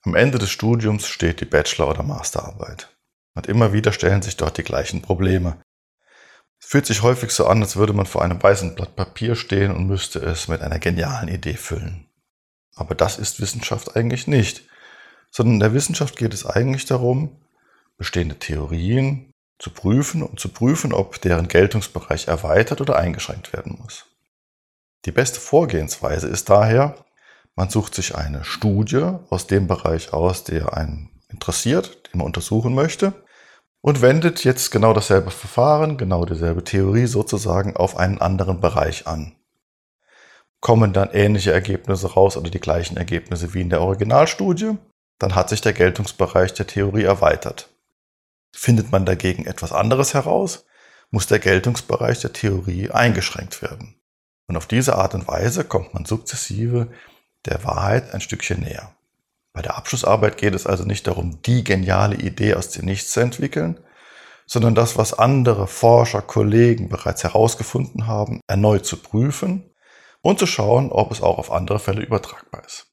Am Ende des Studiums steht die Bachelor- oder Masterarbeit. Und immer wieder stellen sich dort die gleichen Probleme. Es fühlt sich häufig so an, als würde man vor einem weißen Blatt Papier stehen und müsste es mit einer genialen Idee füllen. Aber das ist Wissenschaft eigentlich nicht, sondern in der Wissenschaft geht es eigentlich darum, bestehende Theorien zu prüfen und zu prüfen, ob deren Geltungsbereich erweitert oder eingeschränkt werden muss. Die beste Vorgehensweise ist daher, man sucht sich eine Studie aus dem Bereich aus, der einen interessiert, den man untersuchen möchte, und wendet jetzt genau dasselbe Verfahren, genau dieselbe Theorie sozusagen auf einen anderen Bereich an. Kommen dann ähnliche Ergebnisse raus oder die gleichen Ergebnisse wie in der Originalstudie, dann hat sich der Geltungsbereich der Theorie erweitert. Findet man dagegen etwas anderes heraus, muss der Geltungsbereich der Theorie eingeschränkt werden. Und auf diese Art und Weise kommt man sukzessive der Wahrheit ein Stückchen näher. Bei der Abschlussarbeit geht es also nicht darum, die geniale Idee aus dem Nichts zu entwickeln, sondern das, was andere Forscher, Kollegen bereits herausgefunden haben, erneut zu prüfen und zu schauen, ob es auch auf andere Fälle übertragbar ist.